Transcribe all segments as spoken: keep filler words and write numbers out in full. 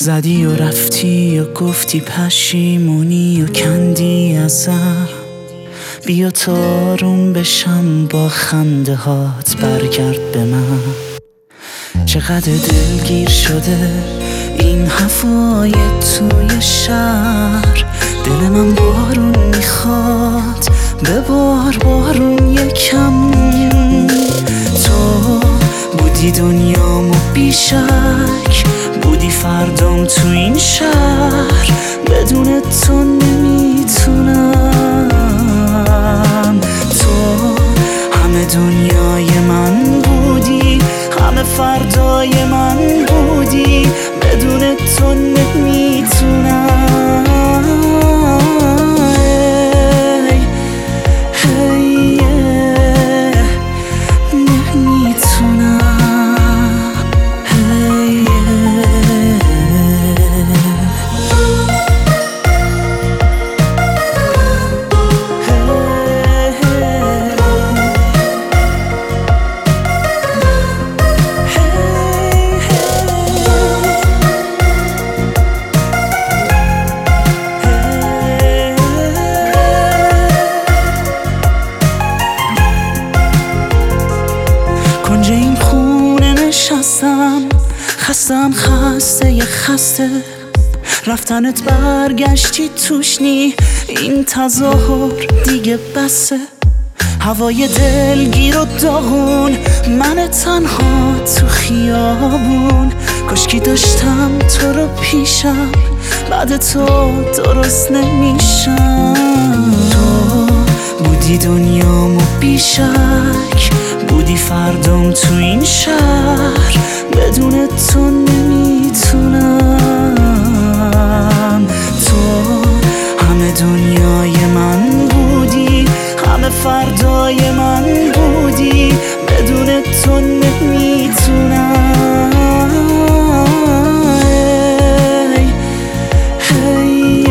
زدی و رفتی و گفتی پشیمونی و کندی ازم. بیا تارون بشم با خنده هات، برگرد به من. چقدر دلگیر شده این هوای توی شهر، دل من بارون میخواد، ببار بارون یکم. تو بودی دنیامو بیشک، بودی فردام تو این شهر، بدون تو نمیتونم. تو همه دنیای من بودی، همه فردای من بودی، بدون تو نمیتونم. هی نمیتونم. هی کنج این خونه نشستم، خستم، خسته یه خسته. رفتنت برگشتی توش نی، این تظاهر دیگه بسه. هوای دلگیر و داغون، من تنها تو خیابون. کاشکی داشتم تو رو پیشم، بعد تو درست نمیشم. تو بودی دنیامو بیشک، بودی فردام تو این شهر، بدون تو نمیتونم. تو همه دنیای من بودی، همه فردای من بودی، بدون تو نمیتونم. هی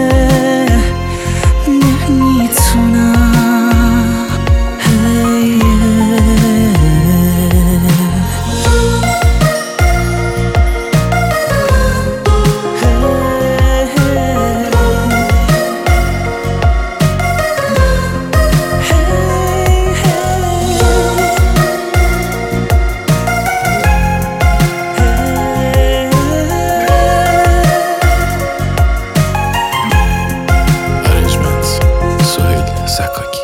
نمیتونم. هی Sakaki.